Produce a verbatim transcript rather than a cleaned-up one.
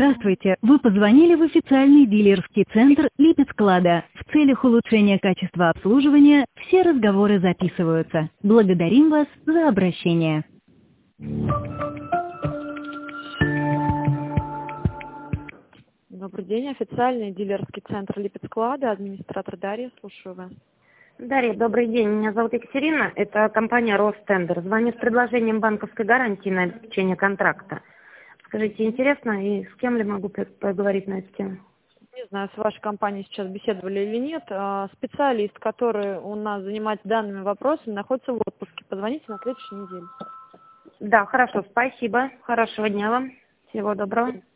Здравствуйте! Вы позвонили в официальный дилерский центр Липецклада. В целях улучшения качества обслуживания все разговоры записываются. Благодарим вас за обращение. Добрый день, официальный дилерский центр Липецклада, администратор Дарья, слушаю вас. Дарья, добрый день. Меня зовут Екатерина. Это компания Ростендер. Звоню с предложением банковской гарантии на обеспечение контракта. Скажите, интересно, и с кем ли могу поговорить на эту тему? Не знаю, с вашей компанией сейчас беседовали или нет. Специалист, который у нас занимается данными вопросами, находится в отпуске. Позвоните на следующей неделе. Да, хорошо, спасибо. Хорошего дня вам. Всего доброго.